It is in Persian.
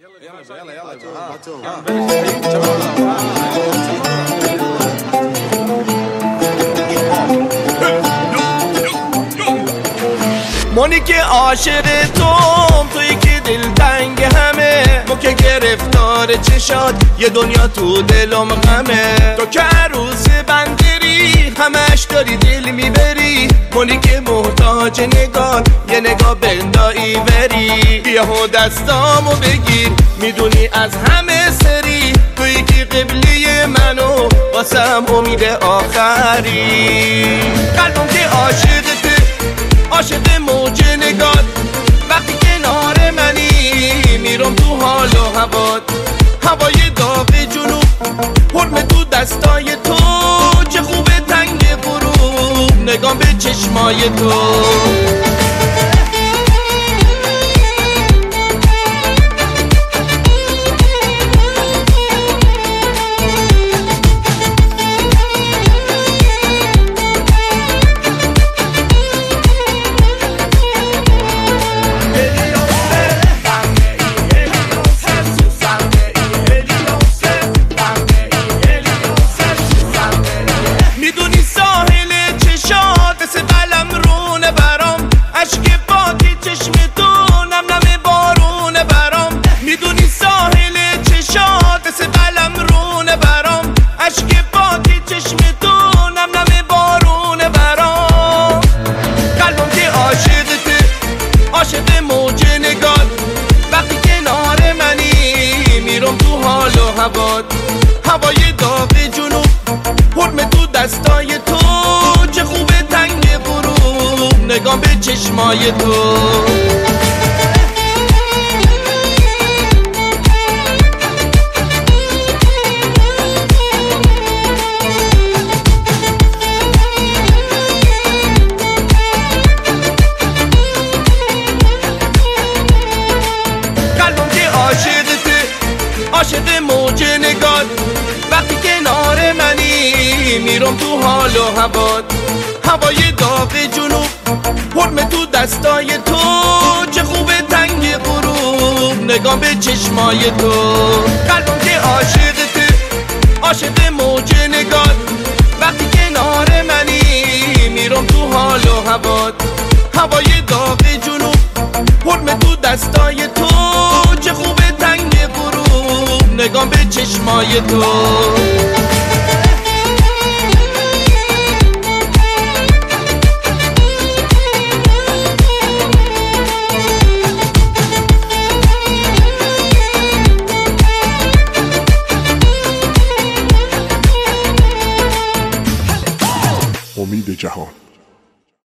مانی که عاشق توی که دلتنگ همه، تو که گرفتار چشات یه دنیا تو دلم غمه، تو که عروس بندری همش داری دل میبری، مانی که محتاج نگاه یه نگاه بندایی بری، بیا و دستامو بگیر میدونی از همه سری، توی که قبله منو واسم امید آخری، قلبم که عاشقته عاشق موج نگات، وقتی کنار منی میرم تو حال و هوات، هوای داغ جنوب حرم تو دستای تو، چه خوبه تنگ غروب نگام به چشمای تو. عاشق موج نگات، وقتی کنار منی میرم تو حال و هوات، هوای داغ جنوب حرم تو دستای تو، چه خوبه تنگ غروب نگام به چشمای تو. عاشق موج نگات، وقتی کنار منی میرم تو حال و هوات، هوای داغ جنوب حرم تو دستای تو، چه خوبه تنگ غروب نگام به چشمای تو. قلبم که عاشقته عاشق موج نگات، وقتی کنار منی میرم تو حال و هوات، هوای داغ جنوب حرم تو دستای تو، چه خوبه تنگ غروب نگام به چشمای تو. امید جهان.